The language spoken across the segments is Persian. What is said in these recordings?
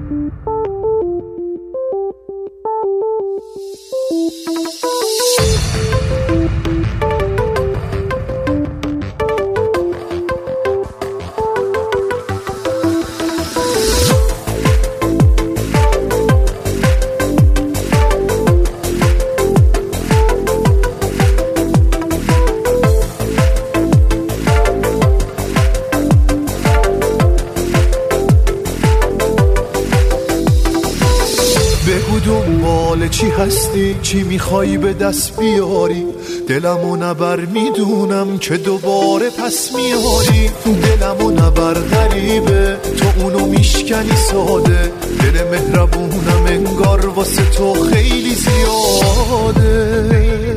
دنبال چی هستی؟ چی میخوای به دست بیاری؟ دلمو نبر میدونم که دوباره پس میاری. دلمو نبر غریبه تو اونو میشکنی ساده. دل مهربونم انگار واسه تو خیلی زیاده.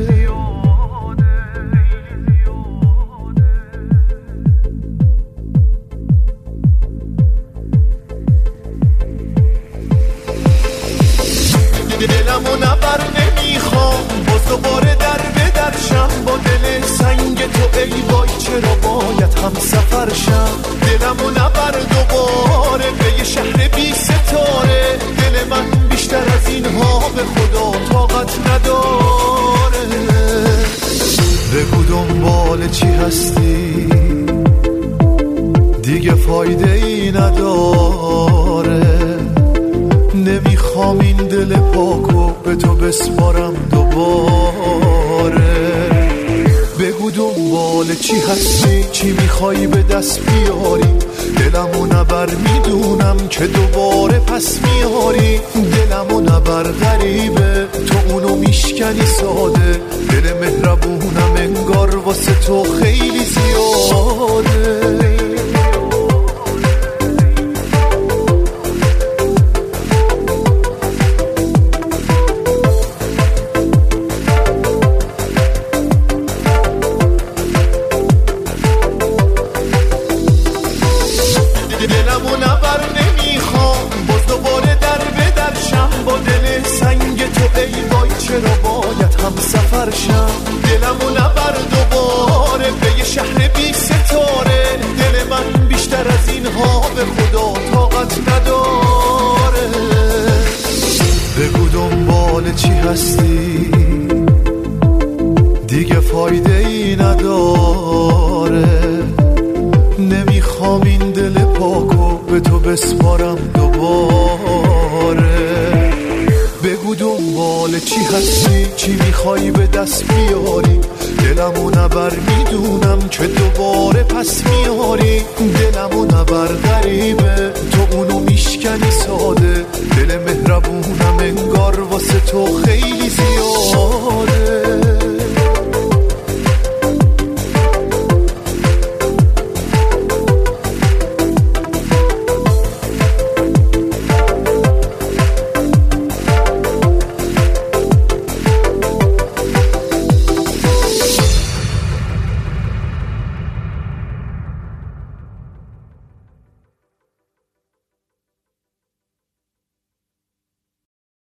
دلمو نبر نمیخوام باز دوباره در به درشم. با دل سنگ تو ای وای چرا باید هم سفر شم. دلمو نبر دوباره به یه شهر بی ستاره. دل من بیشتر از اینها به خدا طاقت نداره. بگو دنبال چی هستی؟ دیگه فایده ای نداره. نمیخوام این دل پاکو به تو بسپارم دوباره. بگو دنبال چی هستی؟ چی میخوای به دست بیاری؟ دلمو نبر میدونم که دوباره پس میاری. دلمو نبر غریبه تو اونو میشکنی ساده. دل مهربونم انگار واسه تو خیلی زیاده. دلمو نبر نمیخوام باز دوباره در به درشم. با دل سنگ تو ای وای چرا باید هم سفر شم. دلمو نبر دوباره به یه شهر بی ستاره. دل من بیشتر از اینها به خدا طاقت نداره. بگو دنبال چی هستی؟ دیگه فایده ای نداره. نمیخوام این دل پاکو به تو بسپارم دوباره. بگو دنبال چی هستی؟ چی میخوای به دست بیاری؟ دلمو نبر میدونم که دوباره پس میاری. دلمو نبر غریبه تو اونو میشکنی ساده. دل مهربونم انگار واسه تو